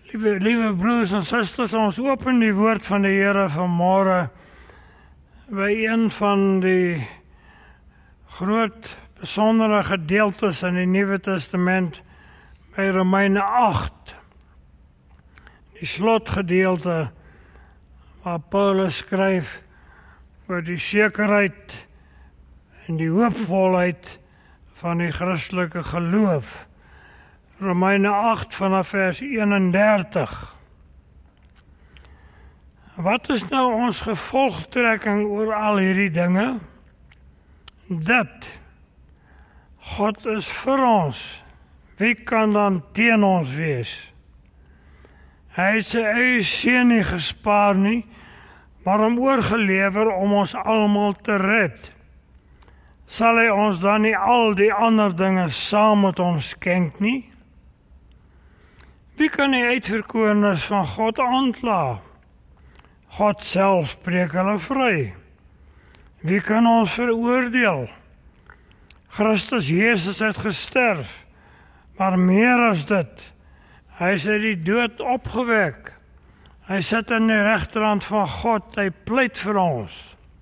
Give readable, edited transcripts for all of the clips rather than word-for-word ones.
Liewe broers en susters, ons open die woord van die Here vanmôre by een van die groot besondere gedeeltes in die Nuwe Testament by Romeine 8. Die slotgedeelte waar Paulus skryf oor die sekerheid en die hoopvolheid van die Christelike geloof. Romeine 8 vanaf vers 31. Wat is nou ons gevolgtrekking oor al hierdie dinge? Dat God is vir ons. Wie kan dan teen ons wees? Hy het sy eie seun nie gespaar nie, maar hom oorgelewer om ons almal te red. Sal hy ons dan nie al die ander dinge saam met ons skenk nie? Wie kan die uitverkorenes van God aankla? God self spreek hulle vry. Wie kan ons veroordeel? Christus Jesus het gesterf, maar meer as dit, hy is uit die dood opgewek. Hy sit aan die regterhand van God, hy pleit vir ons.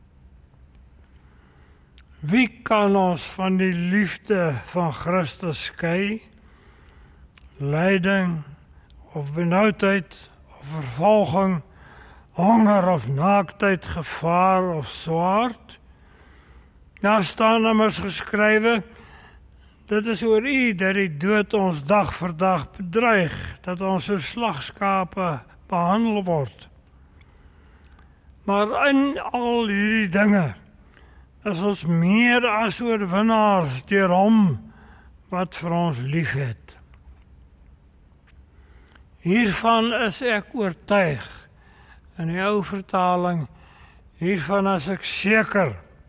Wie kan ons van die liefde van Christus skei? Lyding, of benoudheid, of vervolging, honger of naaktheid, gevaar of swaard. Daar staan immers geskrywe, dit is oor U dat die dood ons dag vir dag bedreig, dat ons so slagskape behandel word. Maar in al hierdie dinge is ons meer as oorwinnaars deur hom wat vir ons liefhet. Hiervan is ek oortuig, in die ou vertaling, hiervan is ek seker.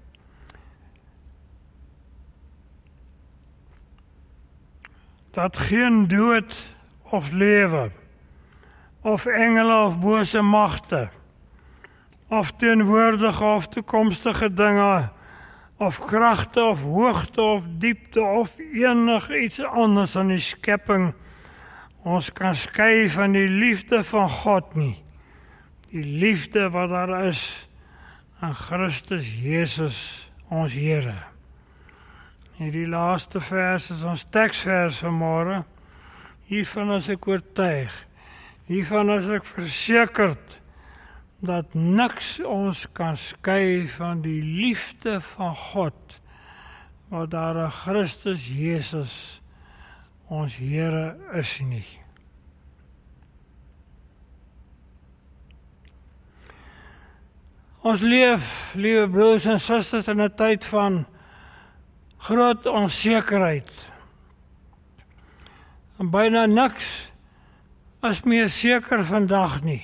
Dat geen dood of lewe, of engele of bose magte, of teenwoordige of toekomstige dinge, of kragte of hoogte of diepte, of enig iets anders aan die skepping, ons kan skei van die liefde van God nie. Die liefde wat daar is aan Christus Jesus, ons Here. Hierdie laaste vers is ons teksvers vanmôre. Hiervan is ek oortuig. Hiervan is ek versekerd dat niks ons kan skei van die liefde van God wat daar aan Christus Jesus ons Here is nie. Ons leef, liewe broers en susters, in 'n tyd van groot onsekerheid. En byna niks is meer seker vandag nie.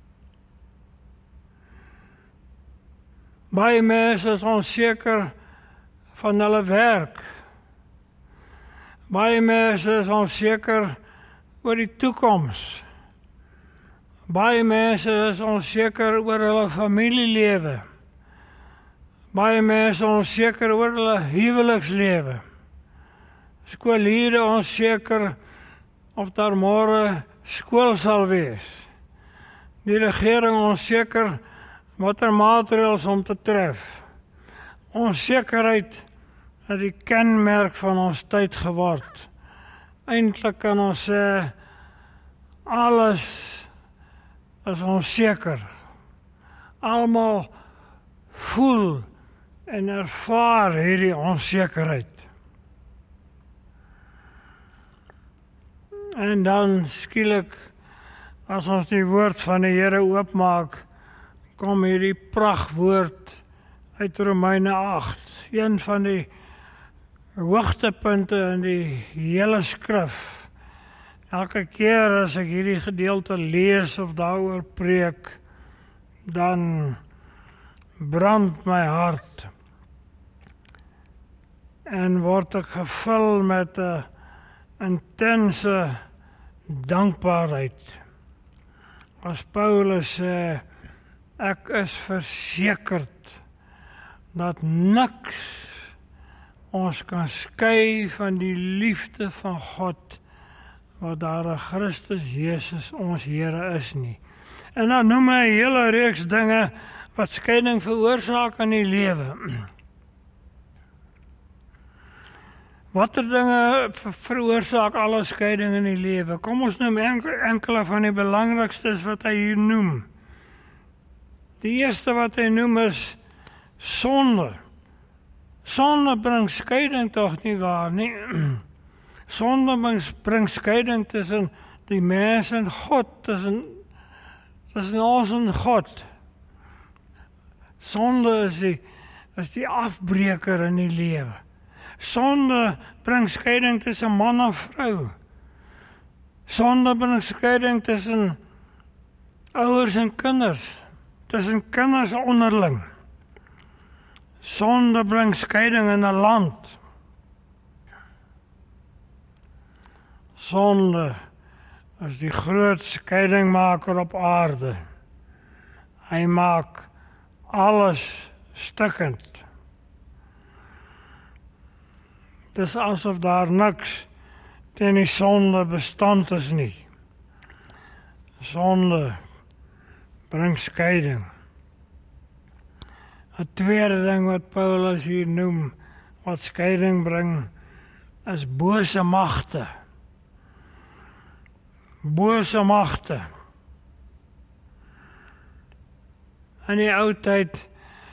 Baie mense is onseker van hulle werk. Baie mense is onseker oor die toekoms. Baie mense is onseker oor hulle familielewe. Baie mense onseker oor hulle huwelikslewe. Skoolhede onseker of daar môre skool sal wees. Die regering onseker watter maatreëls om te tref. Onsekerheid het die kenmerk van ons tyd geword. Eintlik kan ons sê, alles is onseker. Almal voel en ervaar hierdie onsekerheid. En dan skielik, as ons die woord van die Here oopmaak, kom hierdie pragtwoord uit Romeine 8, een van die hoogtepunte in die hele skrif. Elke keer as ek hierdie gedeelte lees of daaroor preek, dan brand my hart en word ek gevul met 'n intense dankbaarheid. As Paulus sê, ek is versekerd dat niks ons kan skei van die liefde van God wat daar 'n Christus Jesus ons Here is nie. En dan noem hy 'n hele reeks dinge wat skeiding veroorsaak in die lewe. Watter dinge veroorsaak alle skeiding in die lewe? Kom ons noem enkele van die belangrikstes wat hy hier noem. Die eerste wat hy noem is sonde. Sonde bring skeiding tog nie waar nie. Sonde bring skeiding tussen die mens en God, tussen ons en God. Sonde is die afbreker in die lewe. Sonde bring skeiding tussen man en vrou. Sonde bring skeiding tussen ouers en kinders, tussen kinders onderling. Sonde bring skeiding in 'n land. Sonde is die groot skeidingmaker op aarde. Hy maak alles stikkend. Het is asof daar niks teen die sonde bestand is nie. Sonde bring skeiding. 'n tweede ding wat Paulus hier noem, wat skeiding bring, is bose magte. Bose magte. In die ou tyd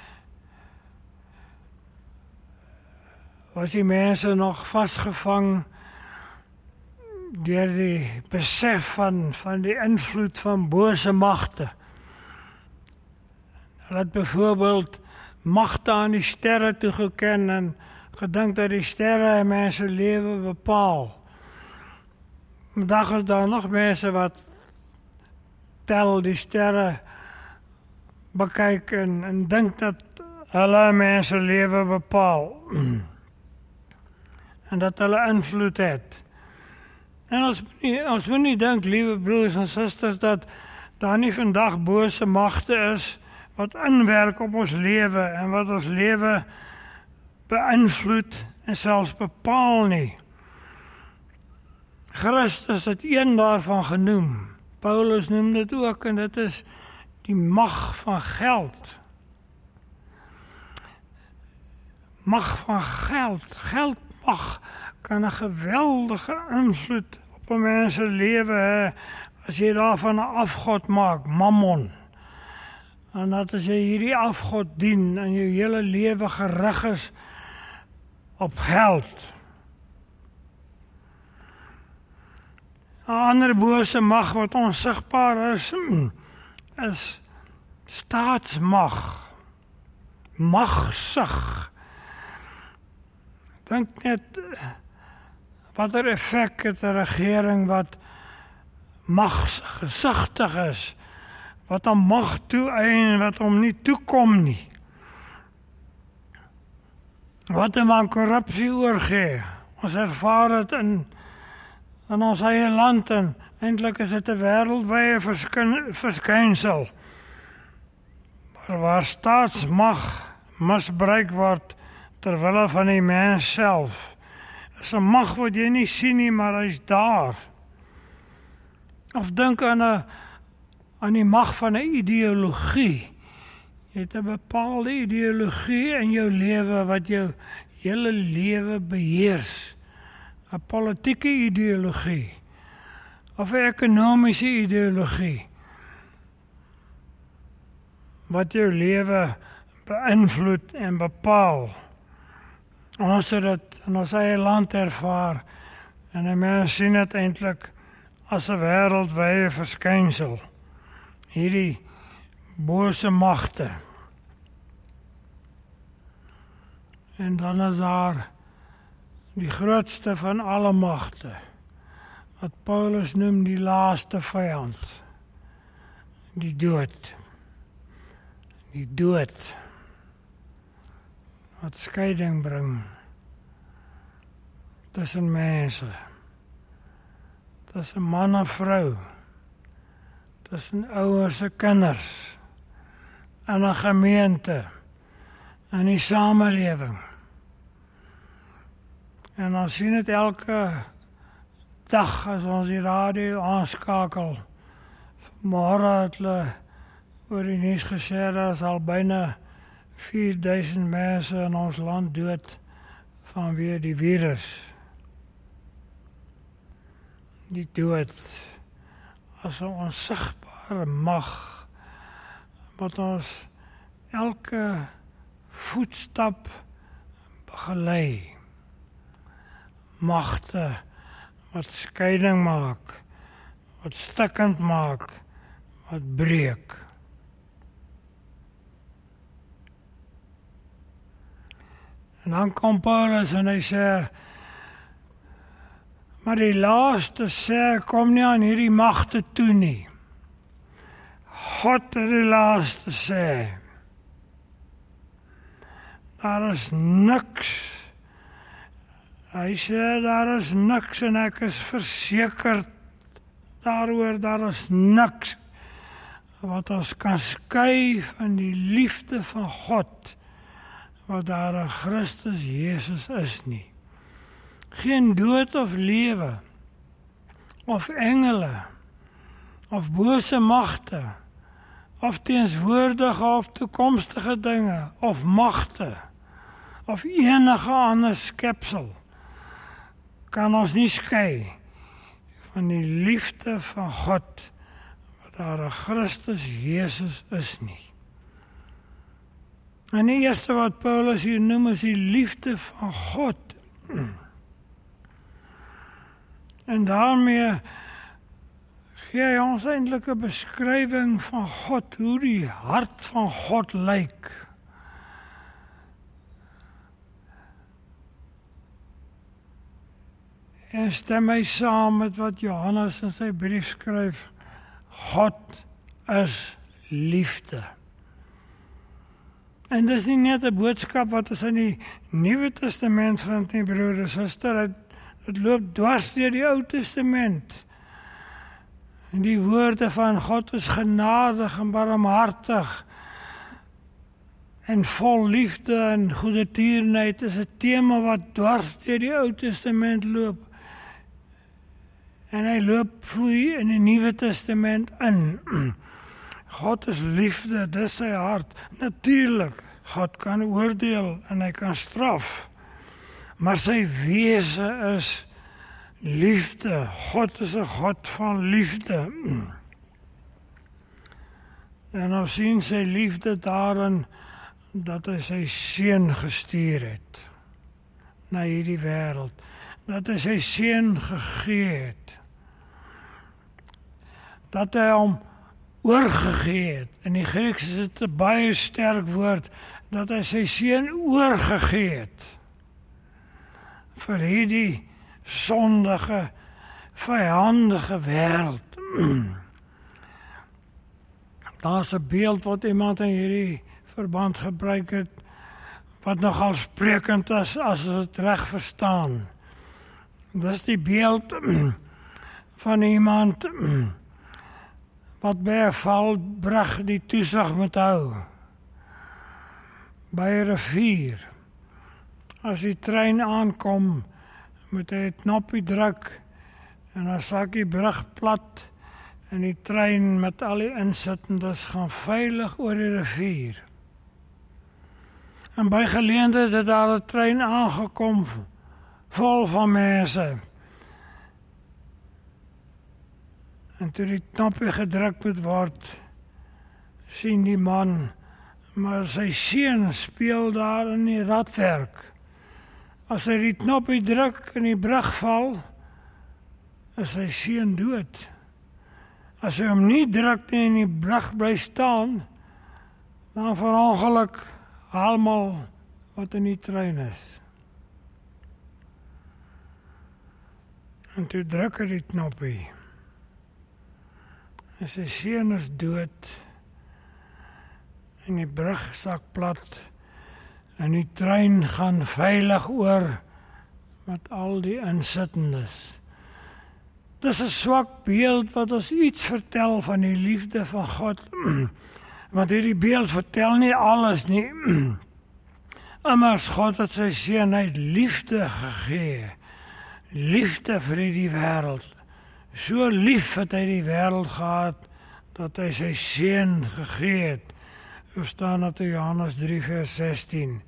was die mense nog vasgevang deur die besef van die invloed van bose magte. Hulle het byvoorbeeld magte aan die sterre toegeken en gedink dat die sterre mense lewe bepaal. Vandag is daar nog mense wat tel die sterre bekyk en dink dat hulle mense lewe bepaal. En dat hulle invloed het. En ons moet nie dink, liewe broers en susters, dat daar nie vandag bose magte is wat inwerk op ons lewe en wat ons lewe beïnvloed en selfs bepaal nie. Christus het een daarvan genoem. Paulus noem dit ook, en dit is die mag van geld. Mag van geld. Geldmag kan 'n geweldige invloed op 'n mens se lewe hê as jy daarvan 'n afgod maak, mammon. En dat as jy hierdie afgod dien en jou hele lewe gerig is op geld. 'n ander bose mag wat onsigbaar is staatsmag, magsug. Dink net watter effek het 'n regering wat magsugtig is, wat aan mag toeëien wat hom nie toekom nie. Wat hom aan korrupsie oorgee. Ons ervaar dit in ons eie land en eintlik is dit 'n wêreldwye verskynsel. Maar waar staatsmag misbruik word ter wille van die mens self, is 'n mag wat jy nie sien nie, maar hy is daar. Of dink aan die mag van 'n ideologie. Jy het 'n bepaalde ideologie in jou lewe wat jou hele lewe beheers. 'n politieke ideologie of 'n ekonomiese ideologie wat jou lewe beïnvloed en bepaal. Ons het dit in ons eie land ervaar en die mense sien dit eintlik as 'n wêreldwye verskynsel. Hierdie bose magte. En dan is daar die grootste van alle magte, wat Paulus noem die laaste vyand, die dood. Die dood, wat skeiding bring tussen mense, tussen man en vrou, tussen ouers en kinders, in 'n gemeente, in die samelewing. En dan sien dit elke dag as ons die radio aanskakel. Vanmôre het hulle oor die nuus gesê, daar is al byna 4000 mense in ons land dood vanweë die virus. Die dood as 'n onsigbare mag wat ons elke voetstap begelei. Magte wat skeiding maak, wat stikkend maak, wat breek. En dan kom Paulus en hy sê, maar die laaste sê, kom nie aan hierdie magte toe nie. God het die laaste sê. Daar is niks. Hy sê, daar is niks en ek is versekerd daaroor, daar is niks wat ons kan skei van die liefde van God, wat daar in Christus Jesus is nie. Geen dood of lewe, of engele, of bose magte, of teenswoordige of toekomstige dinge, of magte, of enige ander skepsel, kan ons nie skei van die liefde van God, wat daar in Christus Jesus is nie. En die eerste wat Paulus hier noem is die liefde van God. En daarmee gee hy ons eintlik 'n beskrywing van God, hoe die hart van God lyk. En stem hy saam met wat Johannes in sy brief skryf, God is liefde. En dis nie net 'n boodskap wat ons in die Nuwe Testament vind nie, broer en suster, dit loop dwars deur die Ou Testament. En die woorde van God is genadig en barmhartig en vol liefde en goedertierenheid is 'n tema wat dwars deur die Ou Testament loop. En hy loop vloei in die Nuwe Testament in. God is liefde, dis sy hart. Natuurlik, God kan oordeel en hy kan straf. Maar sy wese is liefde. God is 'n God van liefde. En ons sien sy liefde daarin dat hy sy seun gestuur het na hierdie wêreld. Dat hy sy seun gegee het. Dat hy hom oorgegee het. In die Grieks is dit 'n baie sterk woord, dat hy sy seun oorgegee het. Vir hierdie sondige, vyandige wêreld. Daar's 'n beeld wat iemand in hierdie verband gebruik het, wat nogal sprekend is as dit reg verstaan. Dis die beeld van iemand wat by 'n valbrug die toesig moet hou. By 'n rivier. As die trein aankom, moet hy 'n knoppie druk en dan sak die brug plat en die trein met al die insittendes gaan veilig oor die rivier. En by geleentheid het daar 'n trein aangekom vol van mense. En toe die knoppie gedruk moet word, sien die man, maar sy seun speel daar in die radwerk. As hy die knoppie druk en die brug val, is sy seun dood. As hy hom nie druk nie en die brug bly staan, dan verongeluk almal wat in die trein is. En toe druk hy die knoppie. En sy seun is dood. En die brug sak plat. En die trein gaan veilig oor met al die insittendes. Dis 'n swak beeld wat ons iets vertel van die liefde van God. Want hierdie beeld vertel nie alles nie. Immers God het sy seun uit liefde gegee. liefde vir die wêreld. So lief het hy die wêreld gehad, dat hy sy seun gegee het. So staan dit in Johannes 3 vers 16.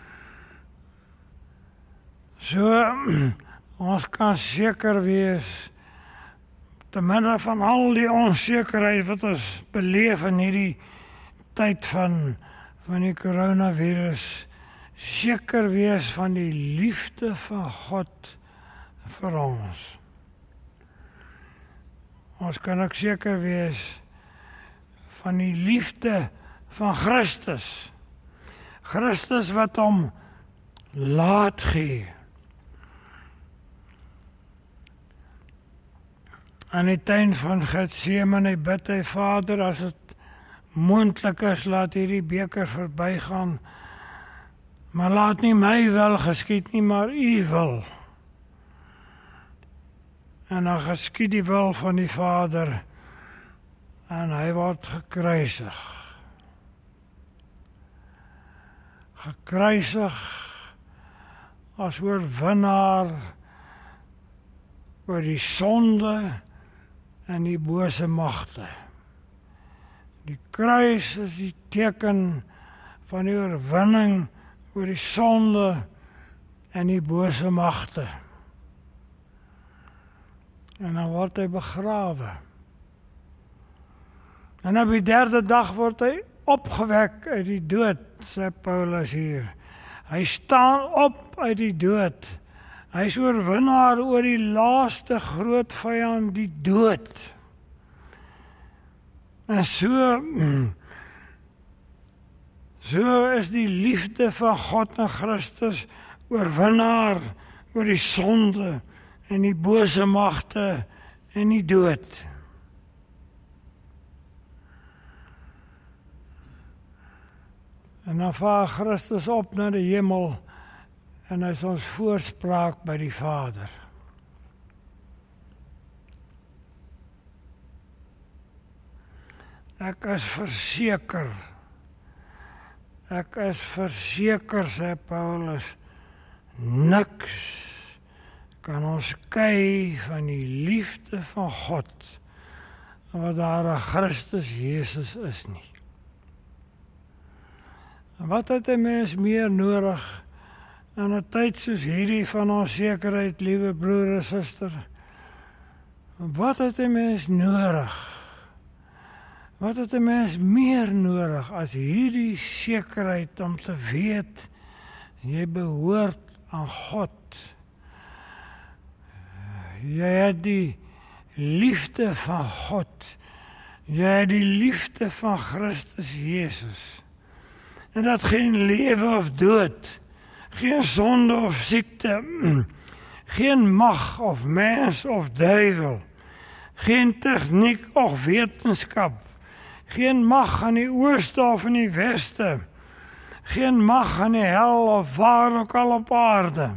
So, ons kan seker wees, te midde van al die onsekerheid wat ons beleef in hierdie tyd van die coronavirus, seker wees van die liefde van God vir ons. Ons kan ook seker wees van die liefde van Christus. Christus wat hom laat gee. In die tuin van Getsemane bid hy, Vader, as dit moontlik is, laat hierdie beker verbygaan, maar laat nie my wil geskied nie, maar U wil. En dan geskied die wil van die Vader, en hy word gekruisig. Gekruisig as oorwinnaar oor die sonde en die bose magte. Die kruis is die teken van die oorwinning oor die sonde en die bose magte. En dan word hy begrawe. En op die 3de dag word hy opgewek uit die dood, sê Paulus hier. Hy staan op uit die dood. Hy is oorwinnaar oor die laaste groot vyand, die dood. En so is die liefde van God en Christus oorwinnaar oor die sonde en die bose magte en die dood. En dan vaar Christus op na die hemel en hy is ons voorspraak by die Vader. Ek is verseker, sê Paulus, niks kan ons skei van die liefde van God, wat daar in Christus Jesus is nie. En wat het 'n mens meer nodig in 'n tyd soos hierdie van onsekerheid, liewe broer en suster? Wat het 'n mens nodig? Wat het 'n mens meer nodig as hierdie sekerheid om te weet, jy behoort aan God. Jy het die liefde van God. Jy het die liefde van Christus Jesus. En dat geen lewe of dood, geen sonde of siekte, geen mag of mens of duivel, geen tegniek of wetenskap, geen mag aan die ooste of in die weste, geen mag aan die hel of waar ook al op aarde.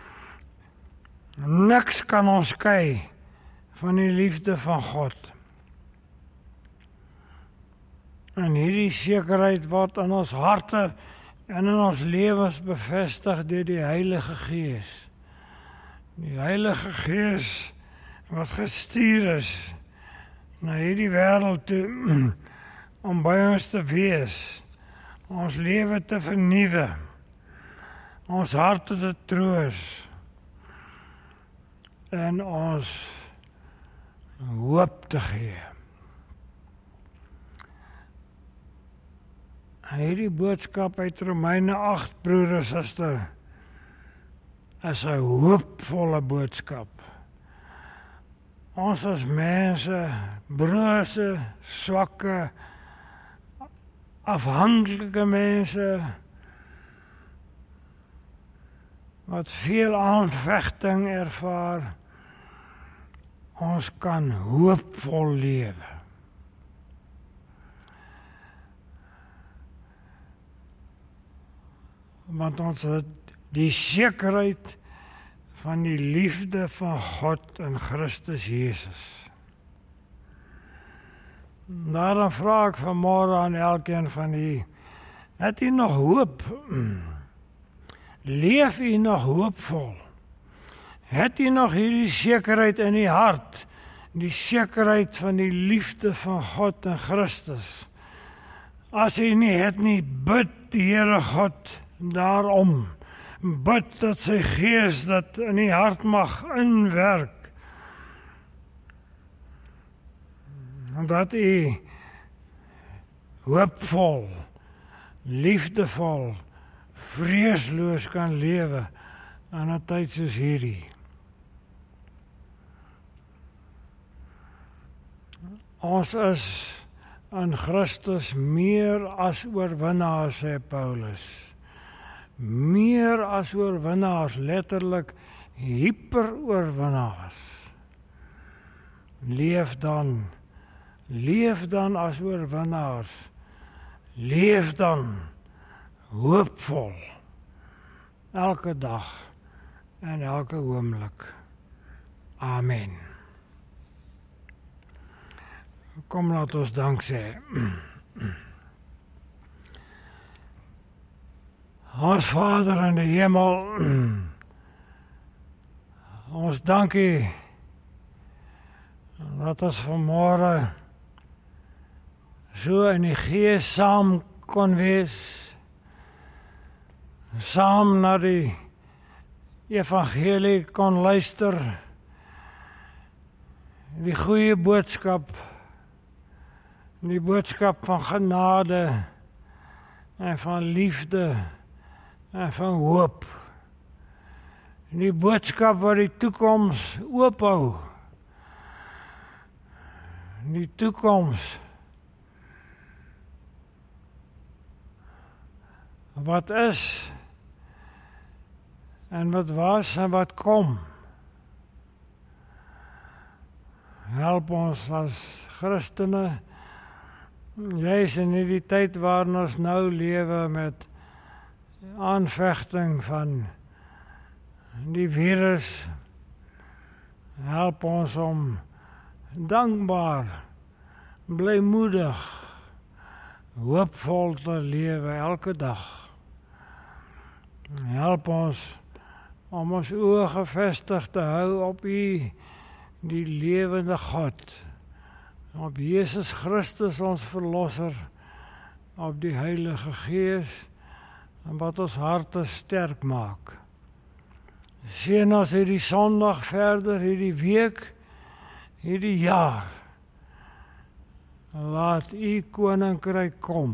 Niks kan ons skei van die liefde van God. En hierdie sekerheid word in ons harte en in ons lewens bevestig deur die Heilige Gees. Die Heilige Gees wat gestuur is na hierdie wêreld toe om by ons te wees, ons lewe te vernuwe, ons harte te troos en ons hoop te gee. Hierdie boodskap uit Romeine 8, broer en suster, is 'n hoopvolle boodskap. Ons as mense, brose, swakke, afhanklike mense, wat veel aanvegting ervaar, ons kan hoopvol lewe. Want ons het die sekerheid van die liefde van God in Christus Jesus. Daarom vra ek vanmôre aan elkeen van u, het u nog hoop? Leef u nog hoopvol? Het jy nog hierdie sekerheid in die hart, die sekerheid van die liefde van God en Christus? As jy nie het nie, bid die Here God daarom. Bid dat sy Gees dat in die hart mag inwerk. En dat jy hoopvol, liefdevol, vreesloos kan lewe in 'n tyd soos hierdie. Ons is in Christus meer as oorwinnaars, sê Paulus. Meer as oorwinnaars, letterlik hyperoorwinnaars. Leef dan as oorwinnaars. Leef dan hoopvol. Elke dag en elke oomblik. Amen. Kom, laat ons dank sê. Ons Vader in die hemel, ons dank U dat ons vanmôre so in die Gees saam kon wees, saam na die evangelie kon luister, die goeie boodskap, die boodskap van genade en van liefde en van hoop. Die boodskap wat die toekoms oophou. Die toekoms wat is en wat was en wat kom. Help ons as Christene, juis in die tyd waarin ons nou lewe met aanvechting van die virus, help ons om dankbaar, blymoedig, hoopvol te lewe elke dag. Help ons om ons oë gevestig te hou op U, die lewende God, op Jesus Christus ons Verlosser, op die Heilige Gees, en wat ons harte sterk maak. Seën ons hierdie Sondag verder, hierdie week, hierdie jaar. Laat U koninkryk kom,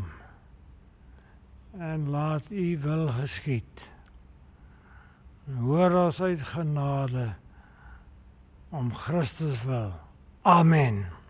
en laat U wil geskied. Hoor ons uit genade, om Christus wil. Amen.